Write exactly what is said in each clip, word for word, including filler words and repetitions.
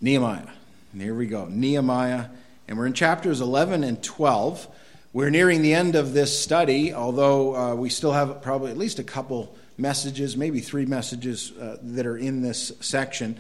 Nehemiah. Here we go. Nehemiah. And we're in chapters eleven and twelve. We're nearing the end of this study, although uh, we still have probably at least a couple messages, maybe three messages uh, that are in this section.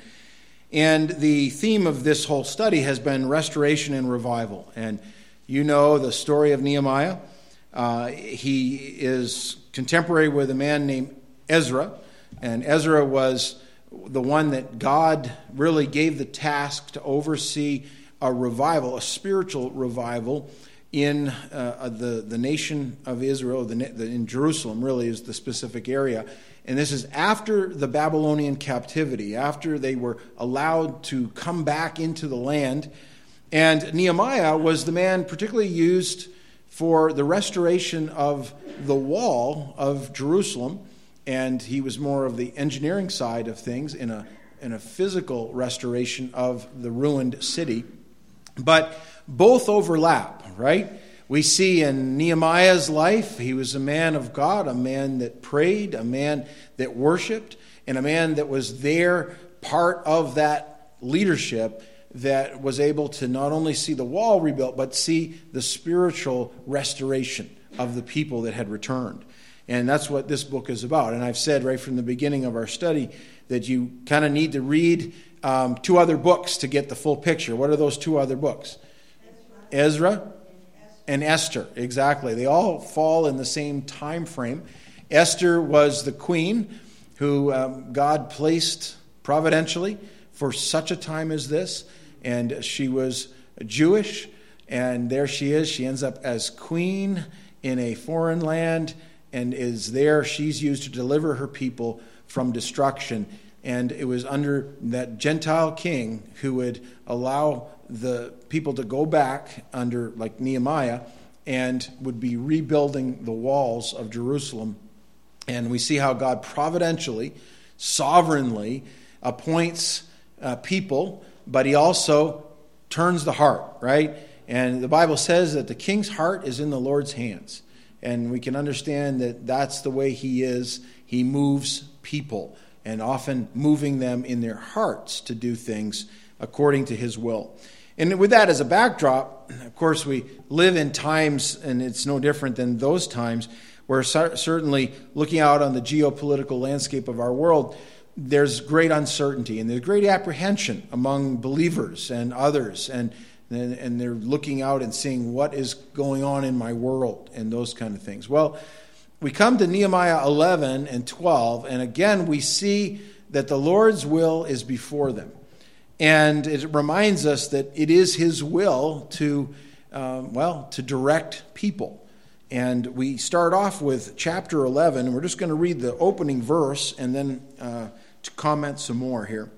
And the theme of this whole study has been restoration and revival. And you know the story of Nehemiah. Uh, he is contemporary with a man named Ezra. And Ezra was the one that God really gave the task to oversee a revival, a spiritual revival in uh, the, the nation of Israel, the, the, in Jerusalem really is the specific area. And this is after the Babylonian captivity, after they were allowed to come back into the land. And Nehemiah was the man particularly used for the restoration of the wall of Jerusalem. And he was more of the engineering side of things in a in a physical restoration of the ruined city. But both overlap, right? We see in Nehemiah's life, he was a man of God, a man that prayed, a man that worshiped, and a man that was there, part of that leadership that was able to not only see the wall rebuilt, but see the spiritual restoration of the people that had returned. And that's what this book is about. And I've said right from the beginning of our study that you kind of need to read um, two other books to get the full picture. What are those two other books? Ezra, Ezra and Esther. Exactly. They all fall in the same time frame. Esther was the queen who um, God placed providentially for such a time as this. And she was Jewish. And there she is. She ends up as queen in a foreign land, and is there. She's used to deliver her people from destruction. And it was under that Gentile king who would allow the people to go back under, like Nehemiah, and would be rebuilding the walls of Jerusalem. And we see how God providentially, sovereignly appoints uh, people, but he also turns the heart, right? And the Bible says that the king's heart is in the Lord's hands. And we can understand that that's the way he is. He moves people, and often moving them in their hearts to do things according to his will. And with that as a backdrop, of course, we live in times, and it's no different than those times, where certainly looking out on the geopolitical landscape of our world, there's great uncertainty and there's great apprehension among believers and others, and and they're looking out and seeing what is going on in my world and those kind of things. Well, we come to Nehemiah eleven and twelve, and again we see that the Lord's will is before them. And it reminds us that it is his will to, um, well, to direct people. And we start off with chapter eleven, and we're just going to read the opening verse and then uh, to comment some more here.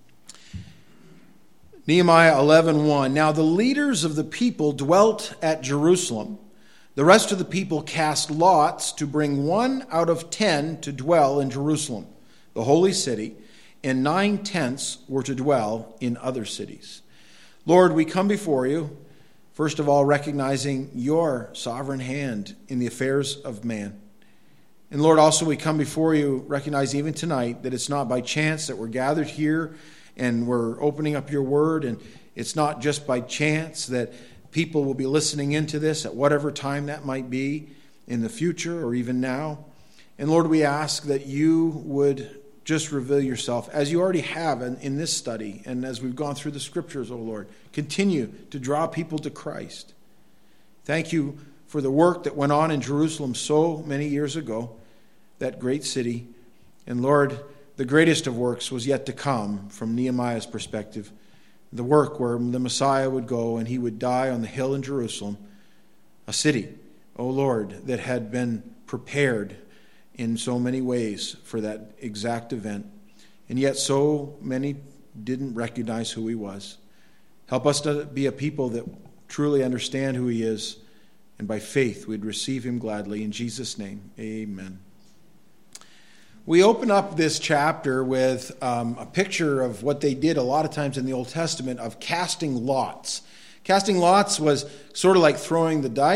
Nehemiah eleven one. Now the leaders of the people dwelt at Jerusalem. The rest of the people cast lots to bring one out of ten to dwell in Jerusalem, the holy city, and nine tenths were to dwell in other cities. Lord, we come before you, first of all recognizing your sovereign hand in the affairs of man. And Lord, also we come before you recognizing even tonight that it's not by chance that we're gathered here and we're opening up your word, and it's not just by chance that people will be listening into this at whatever time that might be in the future or even now. And Lord, we ask that you would just reveal yourself as you already have in, in this study, and as we've gone through the scriptures, oh Lord, continue to draw people to Christ. Thank you for the work that went on in Jerusalem so many years ago, that great city. And Lord, the greatest of works was yet to come from Nehemiah's perspective. The work where the Messiah would go and he would die on the hill in Jerusalem, a city, O Lord, that had been prepared in so many ways for that exact event. And yet so many didn't recognize who he was. Help us to be a people that truly understand who he is, and by faith we'd receive him gladly. In Jesus' name, amen. We open up this chapter with um, a picture of what they did a lot of times in the Old Testament of casting lots. Casting lots was sort of like throwing the die,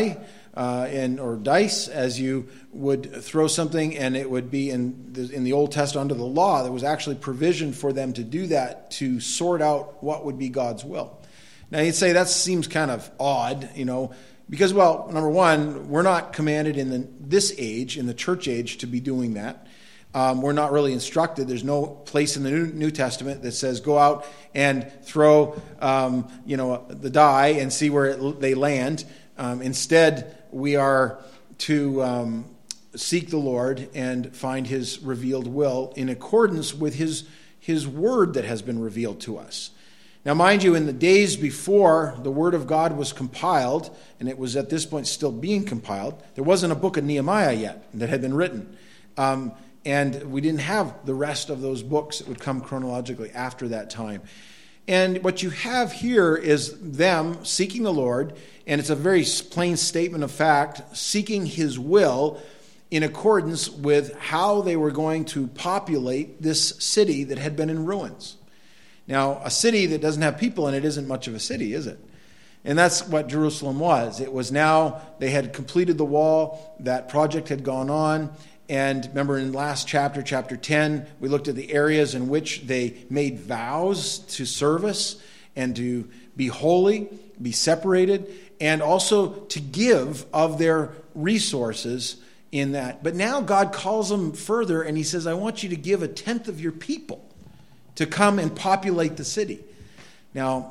uh, and or dice, as you would throw something, and it would be in the, in the Old Testament under the law. There was actually provision for them to do that, to sort out what would be God's will. Now you'd say that seems kind of odd, you know, because, well, number one, we're not commanded in the, this age, in the church age, to be doing that. Um, we're not really instructed. There's no place in the New, New Testament that says go out and throw, um, you know, the die and see where it, they land. Um, instead, we are to um, seek the Lord and find His revealed will in accordance with His His word that has been revealed to us. Now, mind you, in the days before the Word of God was compiled, and it was at this point still being compiled, there wasn't a book of Nehemiah yet that had been written. Um, and we didn't have the rest of those books that would come chronologically after that time. And what you have here is them seeking the Lord, and it's a very plain statement of fact, seeking His will in accordance with how they were going to populate this city that had been in ruins. Now, a city that doesn't have people in it isn't much of a city, is it? And that's what Jerusalem was. It was now, they had completed the wall, that project had gone on, and remember in last chapter, chapter ten, we looked at the areas in which they made vows to service and to be holy, be separated, and also to give of their resources in that. But now God calls them further, and He says, I want you to give a tenth of your people to come and populate the city. Now,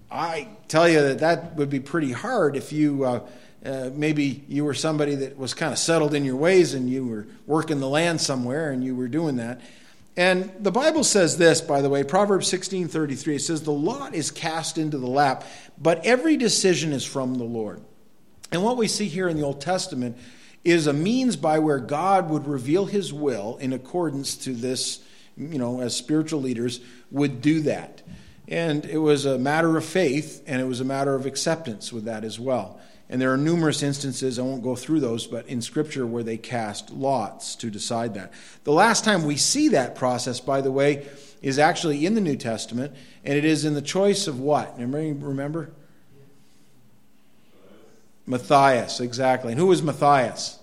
I tell you that that would be pretty hard if you, uh, uh, maybe you were somebody that was kind of settled in your ways and you were working the land somewhere and you were doing that. And the Bible says this, by the way, Proverbs sixteen thirty-three, it says, the lot is cast into the lap, but every decision is from the Lord. And what we see here in the Old Testament is a means by where God would reveal His will in accordance to this, you know, as spiritual leaders would do that. And it was a matter of faith, and it was a matter of acceptance with that as well. And there are numerous instances, I won't go through those, but in Scripture where they cast lots to decide that. The last time we see that process, by the way, is actually in the New Testament, and it is in the choice of what? Anybody remember? Matthias, exactly. And who was Matthias?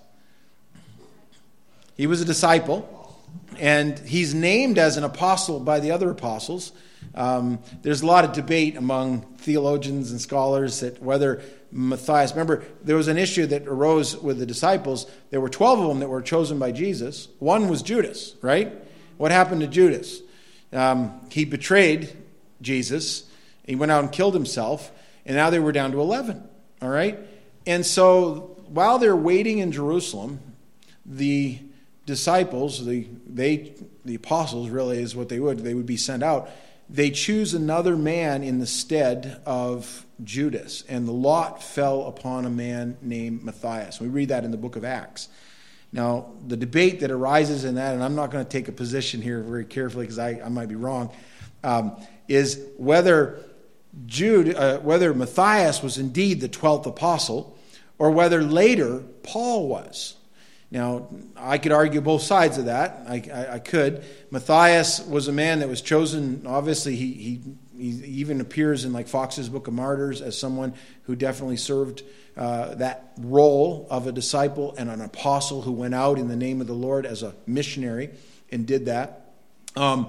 He was a disciple. And he's named as an apostle by the other apostles. Um, there's a lot of debate among theologians and scholars that whether Matthias, remember, there was an issue that arose with the disciples. There were twelve of them that were chosen by Jesus. One was Judas, right? What happened to Judas? Um, he betrayed Jesus. He went out and killed himself. And now they were down to eleven, all right? And so while they're waiting in Jerusalem, the disciples, the they the apostles really is what they would, they would be sent out. They choose another man in the stead of Judas, and the lot fell upon a man named Matthias. We read that in the book of Acts. Now, the debate that arises in that, and I'm not going to take a position here very carefully because I, I might be wrong, um, is whether Jude, uh, whether Matthias was indeed the twelfth apostle, or whether later Paul was. Now, I could argue both sides of that. I, I, I could. Matthias was a man that was chosen. Obviously, he, he, he even appears in like Fox's Book of Martyrs as someone who definitely served uh, that role of a disciple and an apostle who went out in the name of the Lord as a missionary and did that. Um,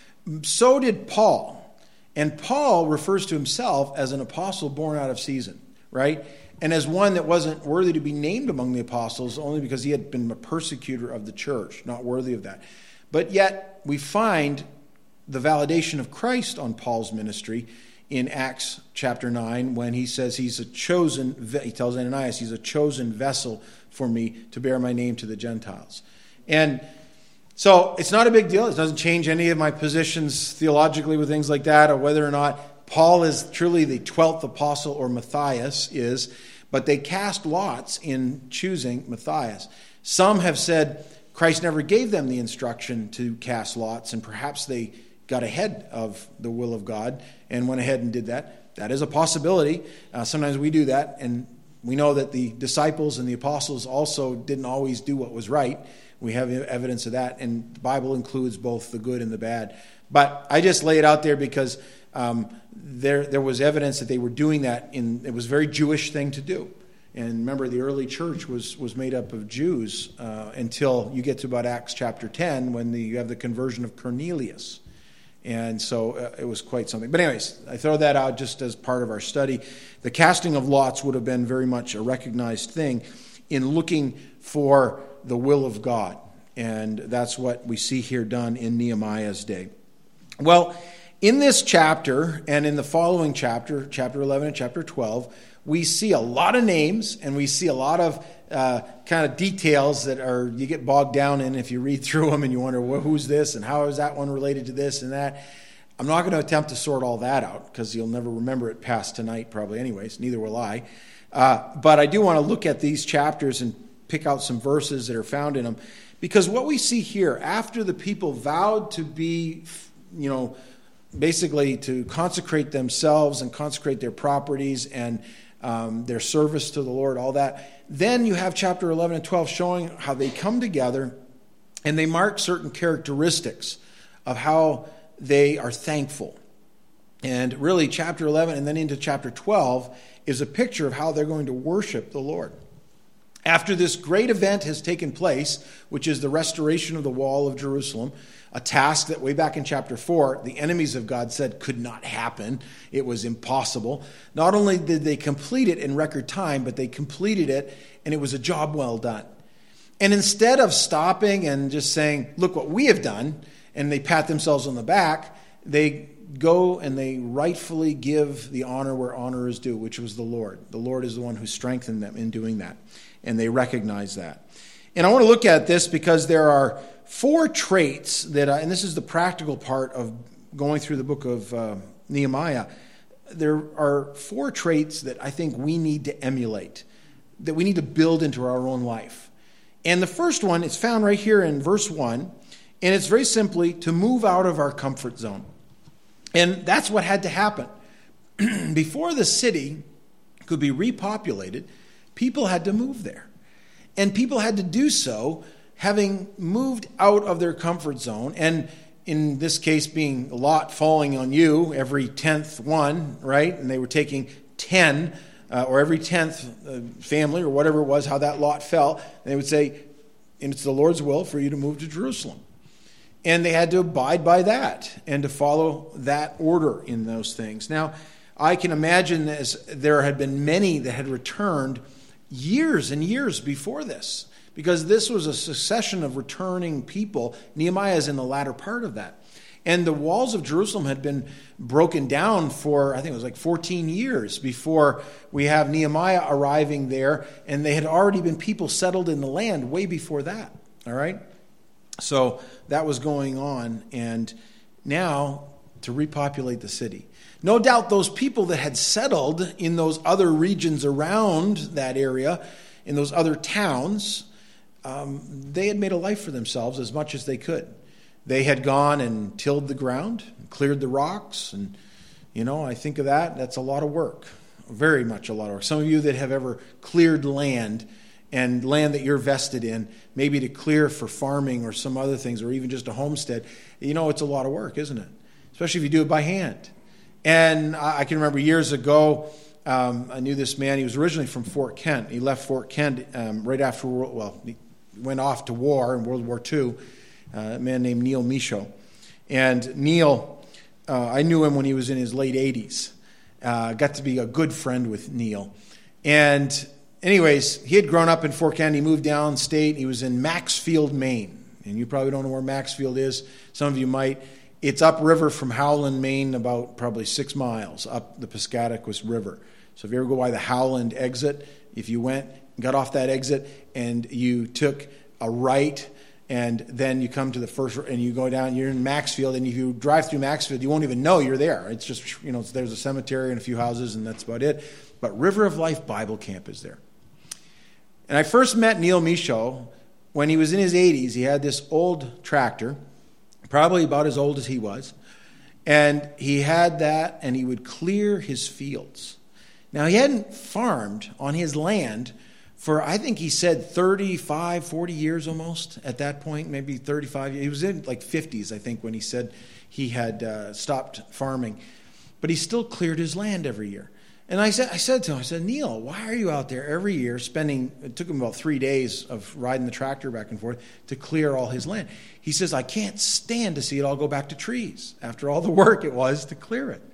so did Paul. And Paul refers to himself as an apostle born out of season, right? And as one that wasn't worthy to be named among the apostles only because he had been a persecutor of the church, not worthy of that. But yet we find the validation of Christ on Paul's ministry in Acts chapter nine when he says he's a chosen, he tells Ananias, he's a chosen vessel for me to bear my name to the Gentiles. And so it's not a big deal. It doesn't change any of my positions theologically with things like that or whether or not Paul is truly the twelfth apostle or Matthias is, but they cast lots in choosing Matthias. Some have said Christ never gave them the instruction to cast lots, and perhaps they got ahead of the will of God and went ahead and did that. That is a possibility. Uh, sometimes we do that, and we know that the disciples and the apostles also didn't always do what was right. We have evidence of that, and the Bible includes both the good and the bad. But I just lay it out there because Um, there there was evidence that they were doing that. In it was a very Jewish thing to do. And remember, the early church was, was made up of Jews uh, until you get to about Acts chapter ten, when the, you have the conversion of Cornelius. And so uh, it was quite something. But anyways, I throw that out just as part of our study. The casting of lots would have been very much a recognized thing in looking for the will of God. And that's what we see here done in Nehemiah's day. Well, in this chapter and in the following chapter, chapter eleven and chapter twelve, we see a lot of names and we see a lot of uh, kind of details that are you get bogged down in if you read through them and you wonder, well, who's this and how is that one related to this and that. I'm not going to attempt to sort all that out because you'll never remember it past tonight probably anyways. Neither will I. Uh, but I do want to look at these chapters and pick out some verses that are found in them, because what we see here, after the people vowed to be, you know, basically to consecrate themselves and consecrate their properties and um, their service to the Lord, all that, then you have chapter eleven and twelve showing how they come together and they mark certain characteristics of how they are thankful. And really, chapter eleven and then into chapter twelve is a picture of how they're going to worship the Lord. After this great event has taken place, which is the restoration of the wall of Jerusalem, a task that way back in chapter four, the enemies of God said could not happen. It was impossible. Not only did they complete it in record time, but they completed it, and it was a job well done. And instead of stopping and just saying, look what we have done, and they pat themselves on the back, they go and they rightfully give the honor where honor is due, which was the Lord. The Lord is the one who strengthened them in doing that. And they recognize that. And I want to look at this because there are four traits that, I, and this is the practical part of going through the book of uh, Nehemiah. There are four traits that I think we need to emulate, that we need to build into our own life. And the first one is found right here in verse one, and it's very simply to move out of our comfort zone. And that's what had to happen. Before the city could be repopulated, people had to move there. And people had to do so having moved out of their comfort zone. And in this case being a lot falling on you, every tenth one, right? And they were taking ten, uh, or every tenth uh, family, or whatever it was, how that lot fell. And they would say, and it's the Lord's will for you to move to Jerusalem. And they had to abide by that and to follow that order in those things. Now, I can imagine as there had been many that had returned years and years before this, because this was a succession of returning people. Nehemiah is in the latter part of that. And the walls of Jerusalem had been broken down for, I think it was like fourteen years before we have Nehemiah arriving there. And they had already been people settled in the land way before that. All right? So that was going on. And now to repopulate the city. No doubt those people that had settled in those other regions around that area, in those other towns, um, they had made a life for themselves as much as they could. They had gone and tilled the ground, cleared the rocks, and, you know, I think of that, that's a lot of work, very much a lot of work. Some of you that have ever cleared land, and land that you're vested in, maybe to clear for farming or some other things, or even just a homestead, you know, it's a lot of work, isn't it? Especially if you do it by hand. And I can remember years ago, um, I knew this man. He was originally from Fort Kent. He left Fort Kent um, right after, well, he went off to war in World War Two, uh, a man named Neil Michaud. And Neil, uh, I knew him when he was in his late eighties. Uh, got to be a good friend with Neil. And anyways, he had grown up in Fort Kent. He moved downstate. He was in Maxfield, Maine. And you probably don't know where Maxfield is. Some of you might. It's upriver from Howland, Maine, about probably six miles up the Piscataquis River. So if you ever go by the Howland exit, if you went, got off that exit, and you took a right, and then you come to the first, and you go down, you're in Maxfield, and if you drive through Maxfield, you won't even know you're there. It's just, you know, there's a cemetery and a few houses, and that's about it. But River of Life Bible Camp is there. And I first met Neil Michaud when he was in his eighties. He had this old tractor, probably about as old as he was. And he had that, and he would clear his fields. Now, he hadn't farmed on his land for, I think he said, thirty-five, forty years almost at that point, maybe thirty-five years. He was in like fifties, I think, when he said he had uh, stopped farming. But he still cleared his land every year. And I said, I said to him, I said, Neil, why are you out there every year spending, it took him about three days of riding the tractor back and forth to clear all his land. He says, I can't stand to see it all go back to trees after all the work it was to clear it.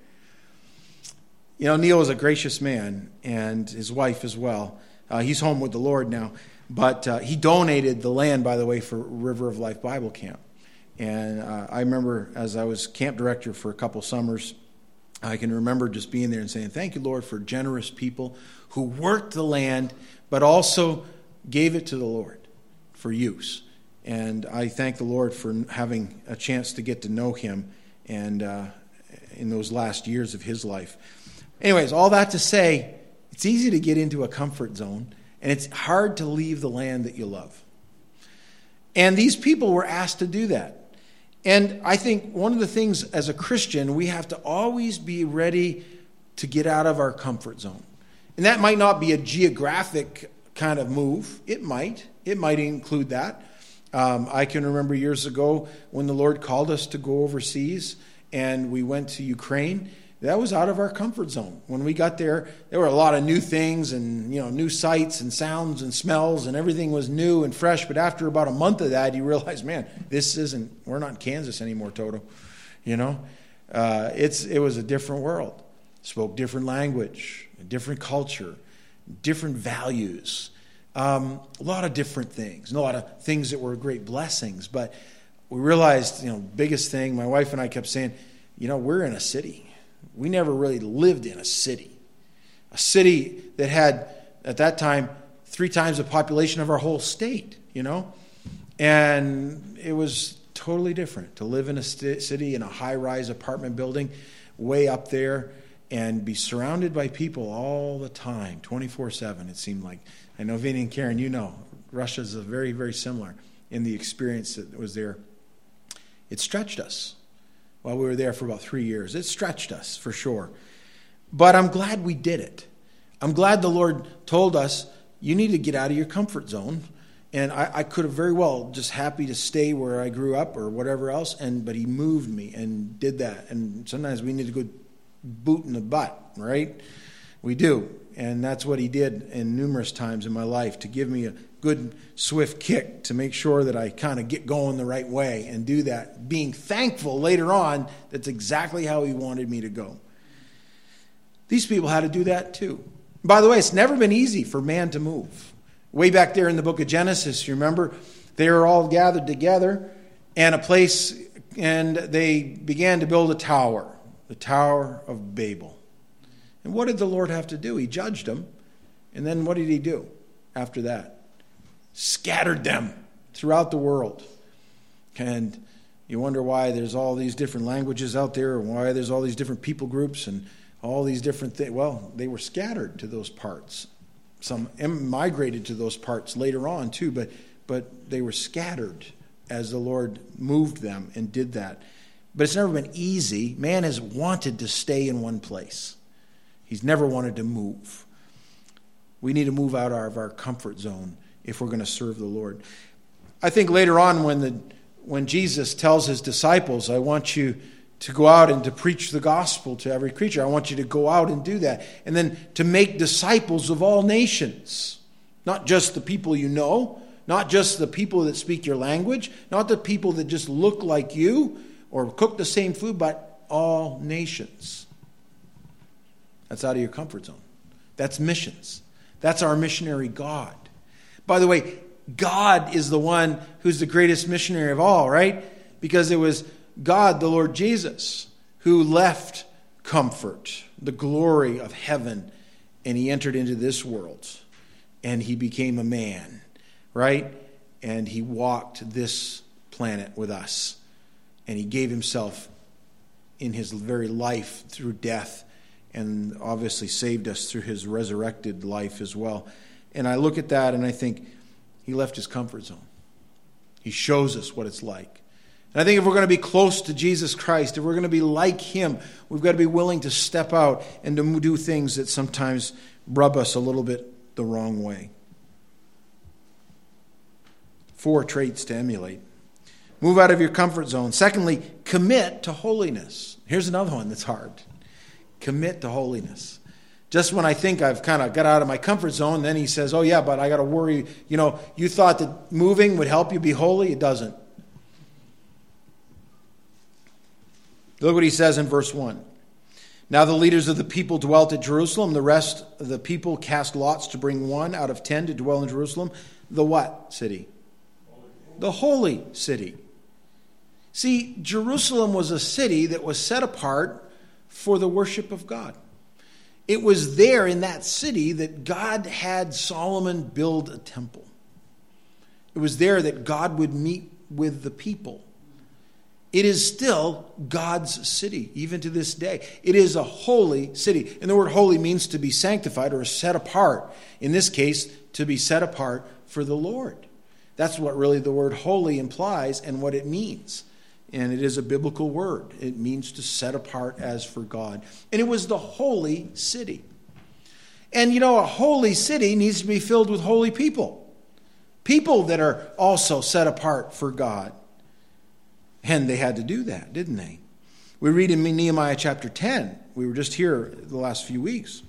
You know, Neil is a gracious man, and his wife as well. Uh, he's home with the Lord now. But uh, he donated the land, by the way, for River of Life Bible Camp. And uh, I remember as I was camp director for a couple summers, I can remember just being there and saying, thank you, Lord, for generous people who worked the land, but also gave it to the Lord for use. And I thank the Lord for having a chance to get to know him and uh, in those last years of his life. Anyways, all that to say, it's easy to get into a comfort zone, and it's hard to leave the land that you love. And these people were asked to do that. And I think one of the things as a Christian, we have to always be ready to get out of our comfort zone. And that might not be a geographic kind of move. It might. It might include that. Um, I can remember years ago when the Lord called us to go overseas and we went to Ukraine. That was out of our comfort zone. When we got there, there were a lot of new things and, you know, new sights and sounds and smells, and everything was new and fresh. But after about a month of that, you realize, man, this isn't, we're not in Kansas anymore, Toto. You know, uh, it's it was a different world. Spoke different language, a different culture, different values, um, a lot of different things, and a lot of things that were great blessings. But we realized, you know, biggest thing, my wife and I kept saying, you know, we're in a city. We never really lived in a city. A city that had, at that time, three times the population of our whole state, you know? And it was totally different to live in a st- city in a high-rise apartment building way up there and be surrounded by people all the time, twenty-four seven, it seemed like. I know Vinny and Karen, you know, Russia's a very, very similar in the experience that was there. It stretched us. While we were there for about three years. It stretched us, for sure. But I'm glad we did it. I'm glad the Lord told us, you need to get out of your comfort zone. And I, I could have very well just happy to stay where I grew up or whatever else, and but he moved me and did that. And sometimes we need to go boot in the butt, right? We do. And that's what he did in numerous times in my life, to give me a good, swift kick to make sure that I kind of get going the right way and do that. Being thankful later on, that's exactly how he wanted me to go. These people had to do that too. By the way, it's never been easy for man to move. Way back there in the book of Genesis, you remember, they were all gathered together and a place, and they began to build a tower, the Tower of Babel. And what did the Lord have to do? He judged them. And then what did he do after that? Scattered them throughout the world. And you wonder why there's all these different languages out there, and why there's all these different people groups and all these different things. Well, they were scattered to those parts. Some migrated to those parts later on too, but but they were scattered as the Lord moved them and did that. But it's never been easy. Man has wanted to stay in one place. He's never wanted to move. We need to move out of our comfort zone if we're going to serve the Lord. I think later on when the when Jesus tells his disciples, I want you to go out and to preach the gospel to every creature. I want you to go out and do that. And then to make disciples of all nations. Not just the people you know, not just the people that speak your language, not the people that just look like you or cook the same food, but all nations. That's out of your comfort zone. That's missions. That's our missionary God. By the way, God is the one who's the greatest missionary of all, right? Because it was God, the Lord Jesus, who left comfort, the glory of heaven, and he entered into this world. And he became a man, right? And he walked this planet with us. And he gave himself in his very life through death, and obviously saved us through his resurrected life as well. And I look at that and I think he left his comfort zone. He shows us what it's like. And I think if we're going to be close to Jesus Christ, if we're going to be like him, we've got to be willing to step out and to do things that sometimes rub us a little bit the wrong way. Four traits to emulate. Move out of your comfort zone. Secondly, commit to holiness. Here's another one that's hard. Commit to holiness. Just when I think I've kind of got out of my comfort zone, then he says, oh yeah, but I got to worry. You know, you thought that moving would help you be holy. It doesn't. Look what he says in verse one. Now the leaders of the people dwelt at Jerusalem. The rest of the people cast lots to bring one out of ten to dwell in Jerusalem. The what city? The holy city. See, Jerusalem was a city that was set apart for the worship of God. It was there in that city that God had Solomon build a temple. It was there that God would meet with the people. It is still God's city, even to this day. It is a holy city. And the word holy means to be sanctified or set apart. In this case, to be set apart for the Lord. That's what really the word holy implies and what it means. And it is a biblical word. It means to set apart as for God. And it was the holy city. And you know, a holy city needs to be filled with holy people. People that are also set apart for God. And they had to do that, didn't they? We read in Nehemiah chapter ten. We were just here the last few weeks.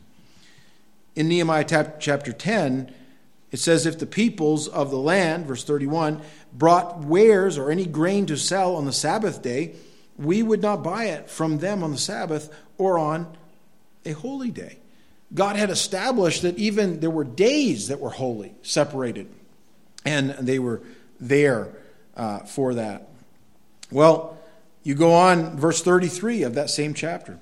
In Nehemiah chapter ten, it says, if the peoples of the land, verse thirty-one, brought wares or any grain to sell on the Sabbath day, we would not buy it from them on the Sabbath or on a holy day. God had established that even there were days that were holy, separated, and they were there uh, for that. Well, you go on, verse thirty-three of that same chapter.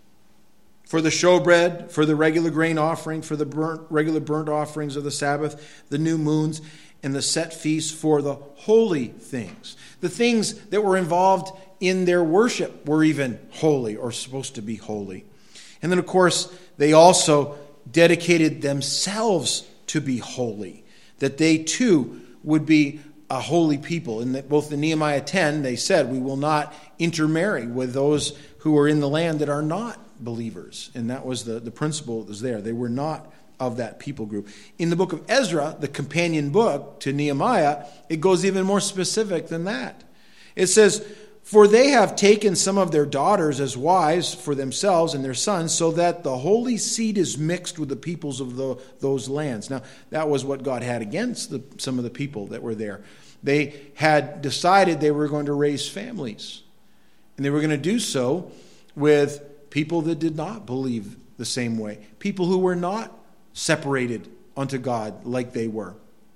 For the showbread, for the regular grain offering, for the burnt, regular burnt offerings of the Sabbath, the new moons, and the set feasts for the holy things. The things that were involved in their worship were even holy or supposed to be holy. And then, of course, they also dedicated themselves to be holy, that they too would be a holy people. In both in Nehemiah ten, they said, we will not intermarry with those who are in the land that are not believers. And that was the, the principle that was there. They were not of that people group. In the book of Ezra, the companion book to Nehemiah, it goes even more specific than that. It says, for they have taken some of their daughters as wives for themselves and their sons, so that the holy seed is mixed with the peoples of the, those lands. Now, that was what God had against the, some of the people that were there. They had decided they were going to raise families. And they were going to do so with people that did not believe the same way. People who were not separated unto God like they were.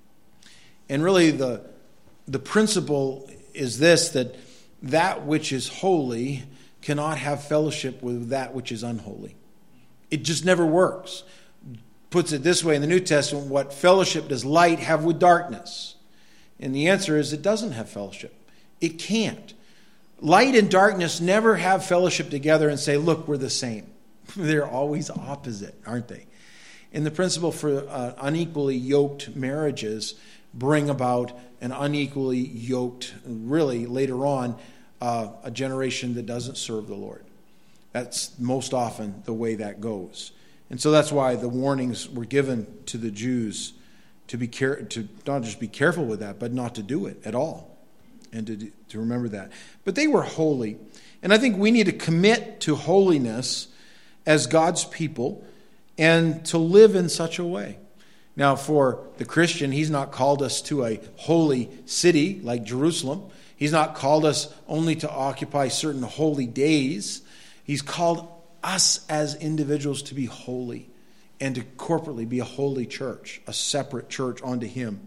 And really the, the principle is this, that that which is holy cannot have fellowship with that which is unholy. It just never works. Puts it this way in the New Testament, what fellowship does light have with darkness? And the answer is it doesn't have fellowship. It can't. Light and darkness never have fellowship together and say, look, we're the same. They're always opposite, aren't they? And the principle for uh, unequally yoked marriages bring about an unequally yoked, really later on, uh, a generation that doesn't serve the Lord. That's most often the way that goes. And so that's why the warnings were given to the Jews to be care- to not just be careful with that, but not to do it at all. And to, to remember that. But they were holy. And I think we need to commit to holiness as God's people and to live in such a way. Now, for the Christian, he's not called us to a holy city like Jerusalem. He's not called us only to occupy certain holy days. He's called us as individuals to be holy and to corporately be a holy church, a separate church unto him.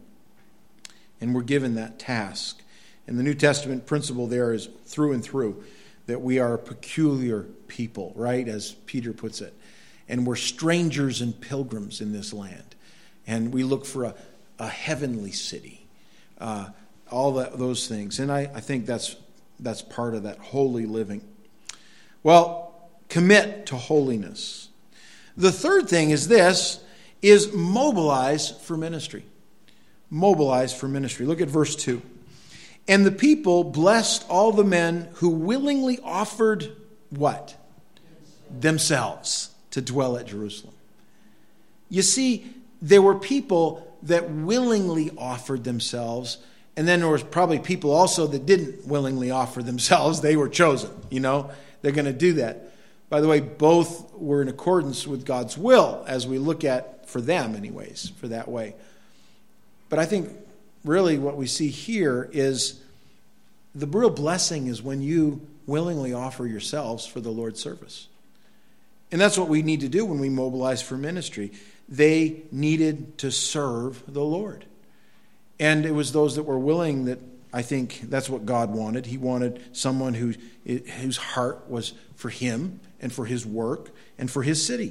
And we're given that task. And the New Testament principle there is through and through that we are a peculiar people, right, as Peter puts it. And we're strangers and pilgrims in this land. And we look for a, a heavenly city, uh, all that, those things. And I, I think that's that's part of that holy living. Well, commit to holiness. The third thing is this, is mobilize for ministry. Mobilize for ministry. Look at verse two. And the people blessed all the men who willingly offered what? Themselves to dwell at Jerusalem. You see, there were people that willingly offered themselves, and then there was probably people also that didn't willingly offer themselves. They were chosen, you know. They're going to do that. By the way, both were in accordance with God's will, as we look at, for them anyways, for that way. But I think really what we see here is the real blessing is when you willingly offer yourselves for the Lord's service. And that's what we need to do when we mobilize for ministry. They needed to serve the Lord. And it was those that were willing that I think that's what God wanted. He wanted someone who, whose heart was for him and for his work and for his city.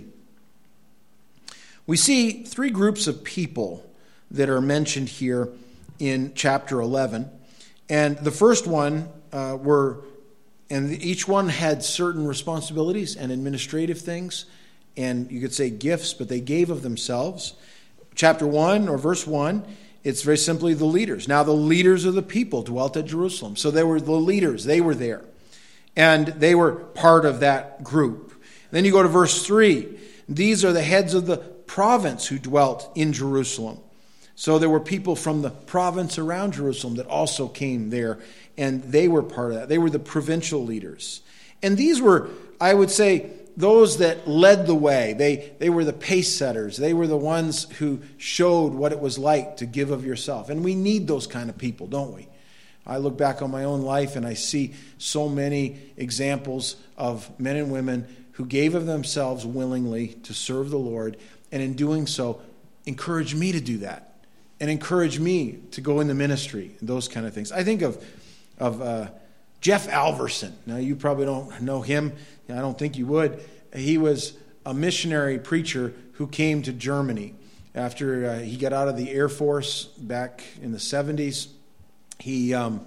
We see three groups of people that are mentioned here in chapter eleven. And the first one uh, were, and each one had certain responsibilities and administrative things, and you could say gifts, but they gave of themselves. Chapter one, or verse one, it's very simply the leaders. Now the leaders of the people dwelt at Jerusalem. So they were the leaders. They were there. And they were part of that group. Then you go to verse three. These are the heads of the province who dwelt in Jerusalem. So there were people from the province around Jerusalem that also came there, and they were part of that. They were the provincial leaders. And these were, I would say, those that led the way. They, they were the pace setters. They were the ones who showed what it was like to give of yourself. And we need those kind of people, don't we? I look back on my own life and I see so many examples of men and women who gave of themselves willingly to serve the Lord, and in doing so, encourage me to do that. And encourage me to go in the ministry and those kind of things. I think of of uh, Jeff Alverson. Now, you probably don't know him. I don't think you would. He was a missionary preacher who came to Germany after uh, he got out of the Air Force back in the seventies. He um,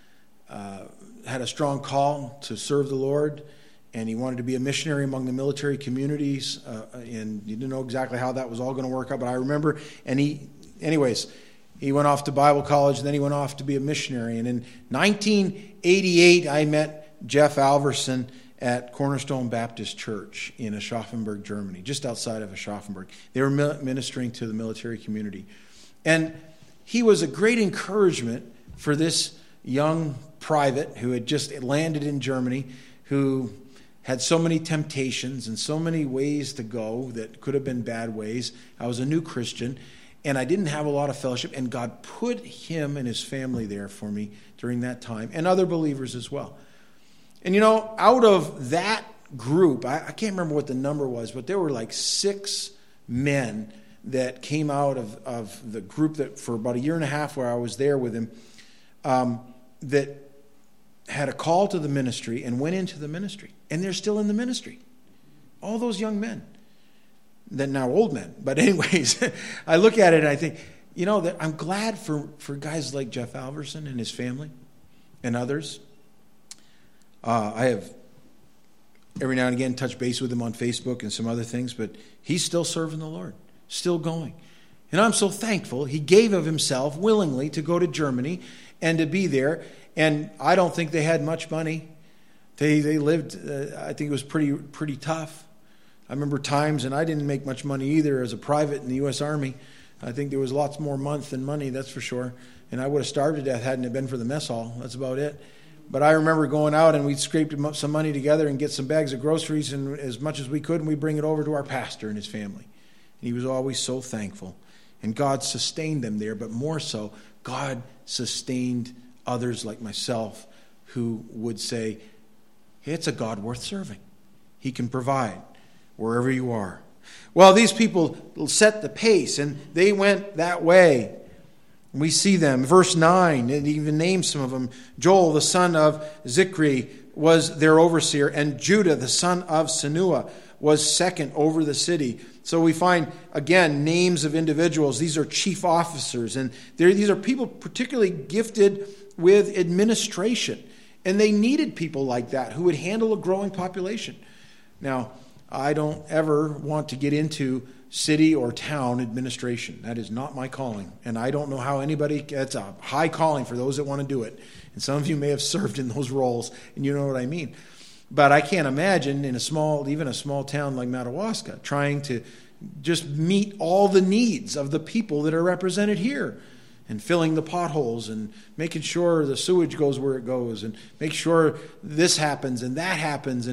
uh, had a strong call to serve the Lord, and he wanted to be a missionary among the military communities. Uh, and you didn't know exactly how that was all going to work out, but I remember, and he... Anyways, he went off to Bible college, and then he went off to be a missionary. And in nineteen eighty-eight, I met Jeff Alverson at Cornerstone Baptist Church in Aschaffenburg, Germany, just outside of Aschaffenburg. They were ministering to the military community. And he was a great encouragement for this young private who had just landed in Germany, who had so many temptations and so many ways to go that could have been bad ways. I was a new Christian. And I didn't have a lot of fellowship, and God put him and his family there for me during that time, and other believers as well. And you know, out of that group, I, I can't remember what the number was, but there were like six men that came out of, of the group that for about a year and a half where I was there with him, um, that had a call to the ministry and went into the ministry. And they're still in the ministry. All those young men. They're now old men. But anyways, I look at it and I think, you know, that I'm glad for, for guys like Jeff Alverson and his family and others. Uh, I have every now and again touch base with him on Facebook and some other things, but he's still serving the Lord, still going. And I'm so thankful he gave of himself willingly to go to Germany and to be there. And I don't think they had much money. They they lived, uh, I think it was pretty pretty tough. I remember times, and I didn't make much money either as a private in the U S Army. I think there was lots more month than money, that's for sure. And I would have starved to death hadn't it been for the mess hall. That's about it. But I remember going out and we'd scrape some money together and get some bags of groceries and as much as we could, and we'd bring it over to our pastor and his family. And he was always so thankful. And God sustained them there, but more so, God sustained others like myself who would say, hey, it's a God worth serving. He can provide wherever you are. Well, these people set the pace, and they went that way. We see them. Verse nine, it even names some of them. Joel, the son of Zichri, was their overseer, and Judah, the son of Senua, was second over the city. So we find, again, names of individuals. These are chief officers, and these are people particularly gifted with administration. And they needed people like that who would handle a growing population. Now, I don't ever want to get into city or town administration. That is not my calling. And I don't know how anybody, that's a high calling for those that want to do it. And some of you may have served in those roles, and you know what I mean. But I can't imagine in a small, even a small town like Madawaska, trying to just meet all the needs of the people that are represented here. And filling the potholes and making sure the sewage goes where it goes and make sure this happens and that happens. And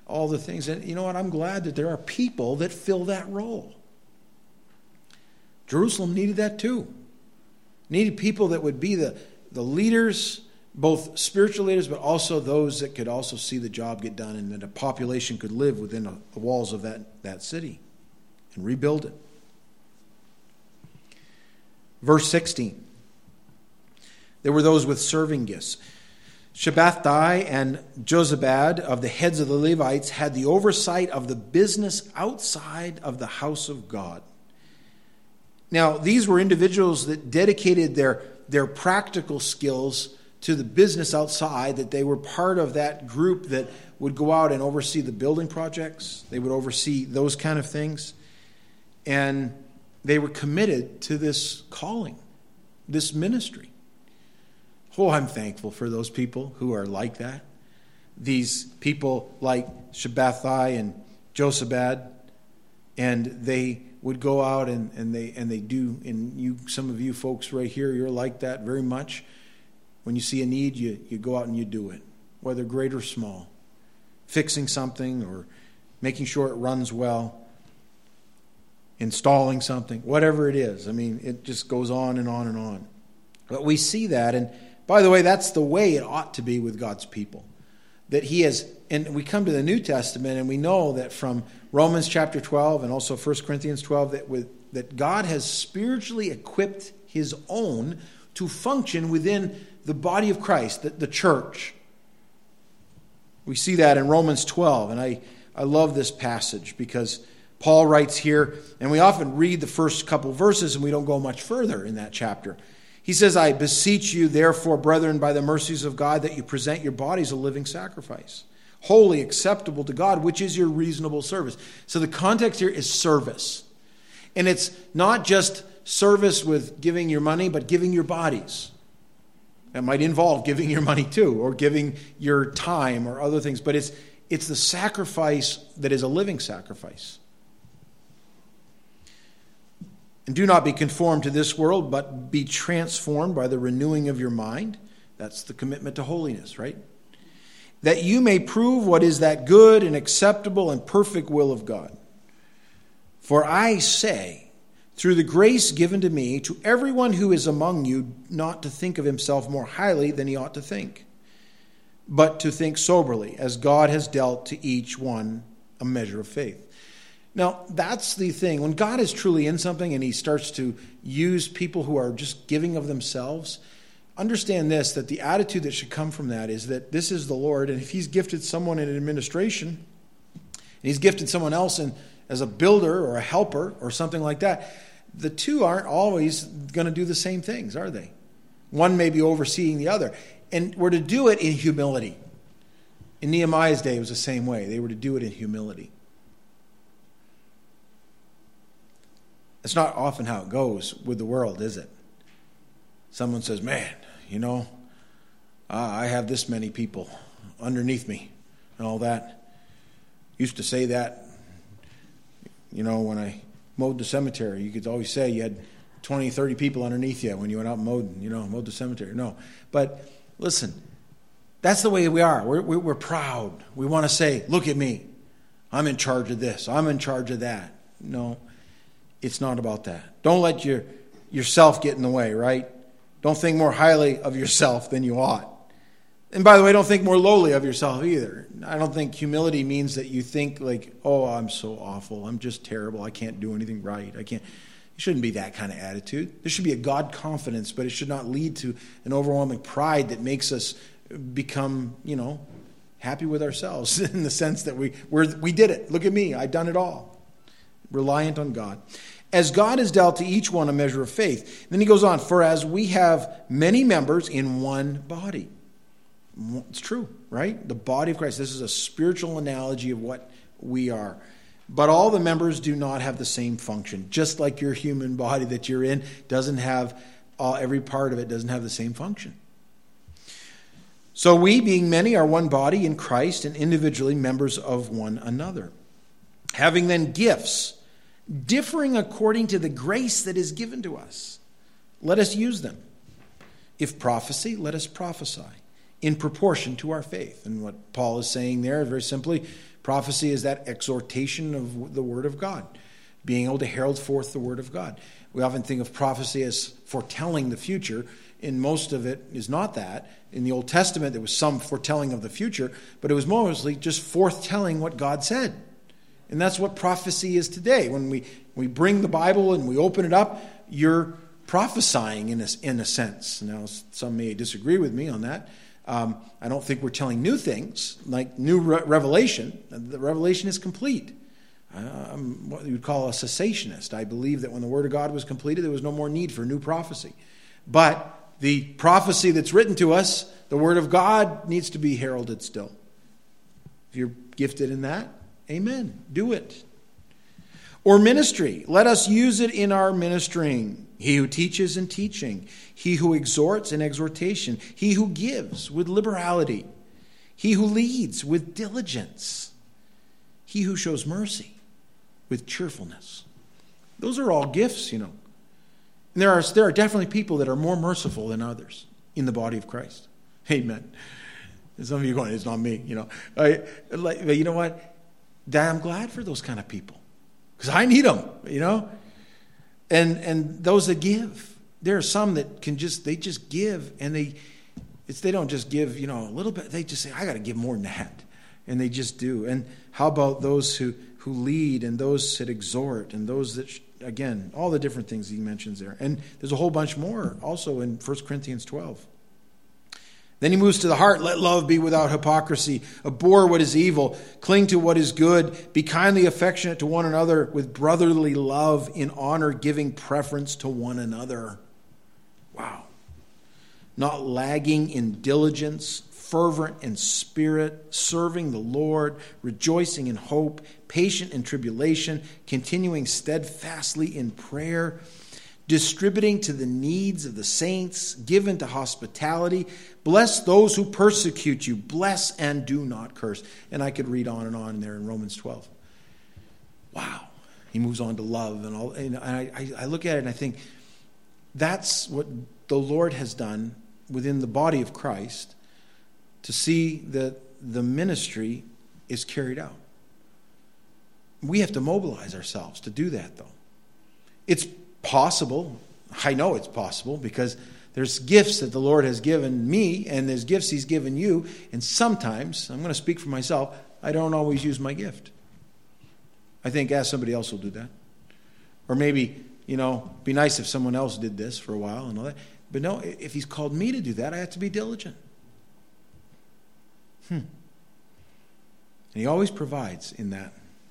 all the things. And you know what? I'm glad that there are people that fill that role. Jerusalem needed that too. Needed people that would be the, the leaders, both spiritual leaders, but also those that could also see the job get done and that a population could live within the walls of that, that city and rebuild it. Verse sixteen. There were those with serving gifts. Shabbathai and Jozabad of the heads of the Levites had the oversight of the business outside of the house of God. Now, these were individuals that dedicated their, their practical skills to the business outside, that they were part of that group that would go out and oversee the building projects. They would oversee those kind of things. And they were committed to this calling, this ministry. Oh, I'm thankful for those people who are like that. These people like Shabbathai and Josabad, and they would go out and, and they and they do, and you, some of you folks right here, you're like that very much. When you see a need, you, you go out and you do it, whether great or small. Fixing something or making sure it runs well, installing something, whatever it is. I mean, it just goes on and on and on. But we see that, and by the way, that's the way it ought to be with God's people. That he has, and we come to the New Testament and we know that from Romans chapter twelve and also First Corinthians twelve that with that God has spiritually equipped his own to function within the body of Christ, the, the church. We see that in Romans twelve, and I, I love this passage because Paul writes here, and we often read the first couple verses and we don't go much further in that chapter. He says, I beseech you, therefore, brethren, by the mercies of God, that you present your bodies a living sacrifice, holy, acceptable to God, which is your reasonable service. So the context here is service. And it's not just service with giving your money, but giving your bodies. That might involve giving your money too, or giving your time or other things. But it's, it's the sacrifice that is a living sacrifice. And do not be conformed to this world, but be transformed by the renewing of your mind. That's the commitment to holiness, right? That you may prove what is that good and acceptable and perfect will of God. For I say, through the grace given to me, to everyone who is among you, not to think of himself more highly than he ought to think, but to think soberly, as God has dealt to each one a measure of faith. Now, that's the thing. When God is truly in something and he starts to use people who are just giving of themselves, understand this, that the attitude that should come from that is that this is the Lord, and if he's gifted someone in administration, and he's gifted someone else in, as a builder or a helper or something like that, the two aren't always going to do the same things, are they? One may be overseeing the other. And we're to do it in humility. In Nehemiah's day, it was the same way. They were to do it in humility. It's not often how it goes with the world, is it? Someone says, man, you know, I have this many people underneath me and all that. Used to say that, you know, when I mowed the cemetery. You could always say you had twenty, thirty people underneath you when you went out and mowed, you know, mowed the cemetery. No. But listen, that's the way we are. We're, we're proud. We want to say, look at me. I'm in charge of this. I'm in charge of that. No. It's not about that. Don't let your yourself get in the way, right? Don't think more highly of yourself than you ought. And by the way, don't think more lowly of yourself either. I don't think humility means that you think like, oh, I'm so awful. I'm just terrible. I can't do anything right. I can't. It shouldn't be that kind of attitude. There should be a God confidence, but it should not lead to an overwhelming pride that makes us become, you know, happy with ourselves in the sense that we we're, we did it. Look at me. I've done it all. Reliant on God. As God has dealt to each one a measure of faith. Then he goes on, for as we have many members in one body. It's true, right? The body of Christ. This is a spiritual analogy of what we are. But all the members do not have the same function. Just like your human body that you're in doesn't have, all, every part of it doesn't have the same function. So we, being many, are one body in Christ and individually members of one another. Having then gifts, differing according to the grace that is given to us, let us use them. If prophecy, let us prophesy in proportion to our faith. And what Paul is saying there, very simply, Prophecy is that exhortation of the Word of God, being able to herald forth the Word of God. We often think of prophecy as foretelling the future, and most of it is not that. In the Old Testament, there was some foretelling of the future, but it was mostly just foretelling what God said. And that's what prophecy is today. When we, we bring the Bible and we open it up, you're prophesying in a, in a sense. Now, some may disagree with me on that. Um, I don't think we're telling new things, like new re- revelation. The revelation is complete. I'm what you would call a cessationist. I believe that when the Word of God was completed, there was no more need for new prophecy. But the prophecy that's written to us, the Word of God, needs to be heralded still. If you're gifted in that, amen. Do it. Or ministry. Let us use it in our ministering. He who teaches in teaching. He who exhorts in exhortation. He who gives with liberality. He who leads with diligence. He who shows mercy with cheerfulness. Those are all gifts, you know. And there are, there are definitely people that are more merciful than others in the body of Christ. Amen. And some of you are going, it's not me, you know. I, like, but you know what? I'm glad for those kind of people. Because I need them, you know. And and those that give. There are some that can just, they just give, and they it's they don't just give, you know, a little bit. They just say, I got to give more than that. And they just do. And how about those who, who lead, and those that exhort, and those that, again, all the different things he mentions there. And there's a whole bunch more also in First Corinthians twelve. Then he moves to the heart. Let love be without hypocrisy. Abhor what is evil. Cling to what is good. Be kindly affectionate to one another with brotherly love, in honor, giving preference to one another. Wow. Not lagging in diligence, fervent in spirit, serving the Lord, rejoicing in hope, patient in tribulation, continuing steadfastly in prayer, distributing to the needs of the saints, given to hospitality. Bless those who persecute you. Bless and do not curse. And I could read on and on there in Romans twelve. Wow. He moves on to love. And, all, and I, I look at it and I think, that's what the Lord has done within the body of Christ to see that the ministry is carried out. We have to mobilize ourselves to do that, though. It's possible. I know it's possible because there's gifts that the Lord has given me, and there's gifts he's given you. And sometimes, I'm going to speak for myself, I don't always use my gift. I think, ask somebody else will do that. Or maybe, you know, be nice if someone else did this for a while and all that. But no, if he's called me to do that, I have to be diligent. Hmm. And he always provides in that.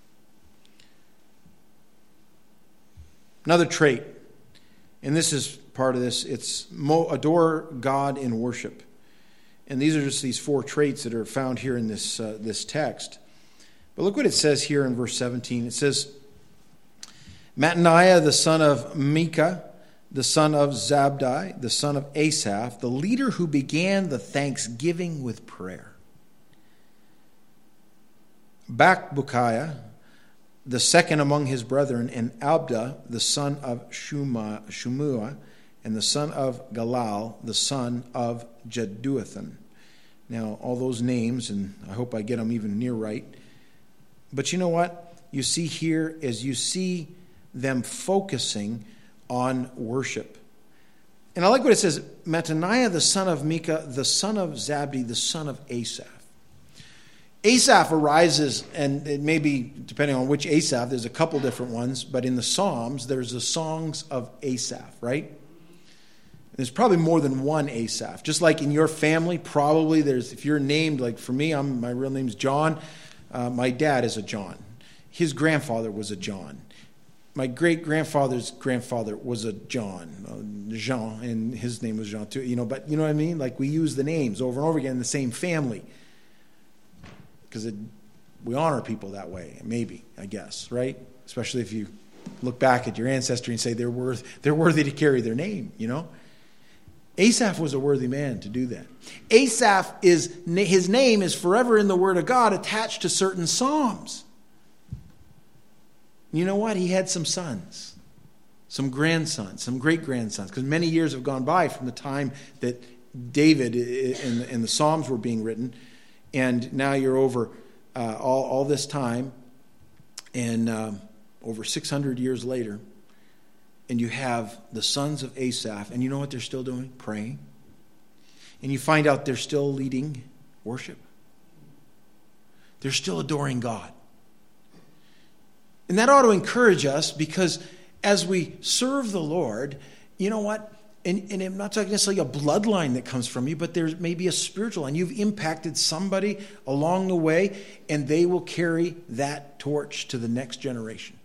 Another trait, and this is part of this, it's mo- adore God in worship. And these are just these four traits that are found here in this uh, this text. But look what it says here in verse seventeen. It says, Mattaniah, the son of Micah, the son of Zabdi, the son of Asaph, the leader who began the thanksgiving with prayer. Bakbukiah, the second among his brethren, and Abda, the son of Shuma, Shumua, and the son of Galal, the son of Jeduthun. Now, all those names, and I hope I get them even near right. But you know what? You see here is you see them focusing on worship. And I like what it says, Mattaniah, the son of Micah, the son of Zabdi, the son of Asaph. Asaph arises, and it may be, depending on which Asaph, there's a couple different ones, but in the Psalms, there's the songs of Asaph, right? There's probably more than one Asaph. Just like in your family, probably there's, if you're named, like for me, I'm, my real name's John. Uh, my dad is a John. His grandfather was a John. My great-grandfather's grandfather was a John, uh, Jean, and his name was Jean too. You know, but you know what I mean? Like we use the names over and over again in the same family. Because we honor people that way, maybe, I guess, right? Especially if you look back at your ancestry and say they're worth, they're worthy to carry their name, you know? Asaph was a worthy man to do that. Asaph, is his name is forever in the Word of God attached to certain psalms. You know what? He had some sons, some grandsons, some great-grandsons, because many years have gone by from the time that David and the, and the Psalms were being written. And now you're over uh, all, all this time, and um, over six hundred years later, and you have the sons of Asaph, and you know what they're still doing? Praying. And you find out they're still leading worship. They're still adoring God. And that ought to encourage us, because as we serve the Lord, you know what? And, and I'm not talking necessarily a bloodline that comes from you, but there may be a spiritual line. You've impacted somebody along the way, and they will carry that torch to the next generation.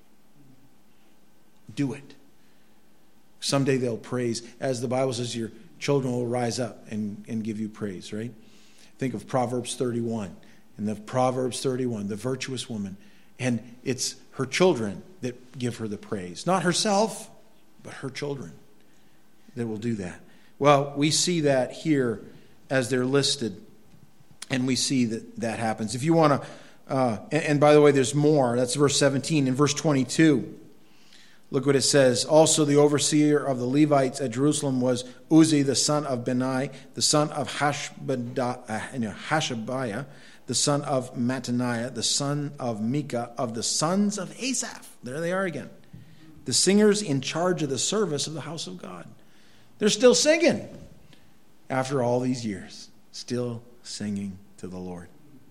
Do it. Someday they'll praise. As the Bible says, your children will rise up and, and give you praise, right? Think of Proverbs thirty-one. And the Proverbs thirty-one, the virtuous woman. And it's her children that give her the praise. Not herself, but her children that will do that. Well, we see that here as they're listed. And we see that that happens. If you want to, uh, and, and by the way, there's more. That's verse seventeen. In verse twenty-two, look what it says. Also the overseer of the Levites at Jerusalem was Uzzi, the son of Benai, the son of Hashabiah, the son of Mattaniah, the son of Micah, of the sons of Asaph. There they are again. The singers in charge of the service of the house of God. They're still singing after all these years. Still singing to the Lord.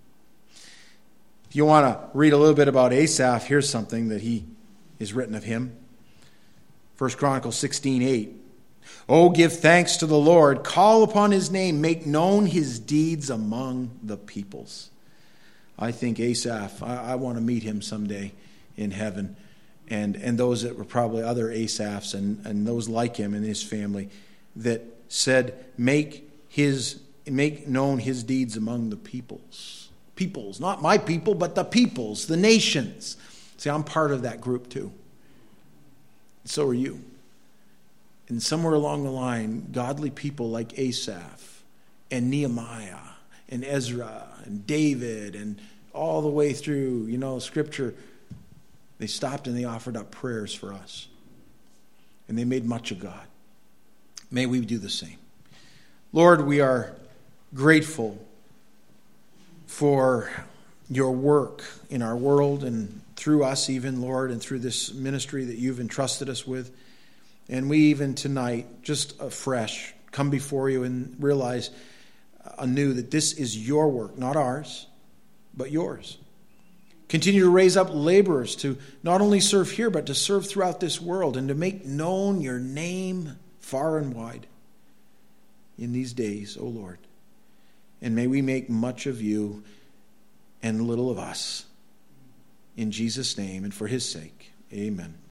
If you want to read a little bit about Asaph, here's something that he is written of him. First Chronicles sixteen eight. Oh, give thanks to the Lord. Call upon his name. Make known his deeds among the peoples. I think Asaph, I, I want to meet him someday in heaven. And, and those that were probably other Asaphs and, and those like him and his family that said, make his make known his deeds among the peoples. Peoples, not my people, but the peoples, the nations. See, I'm part of that group too. So are you. And somewhere along the line, godly people like Asaph and Nehemiah and Ezra and David and all the way through, you know, Scripture, they stopped and they offered up prayers for us. And they made much of God. May we do the same. Lord, we are grateful for your work in our world and through us even, Lord, and through this ministry that you've entrusted us with. And we even tonight, just afresh, come before you and realize anew that this is your work, not ours, but yours. Continue to raise up laborers to not only serve here, but to serve throughout this world and to make known your name far and wide in these days, O Lord. And may we make much of you and little of us. In Jesus' name and for his sake, amen.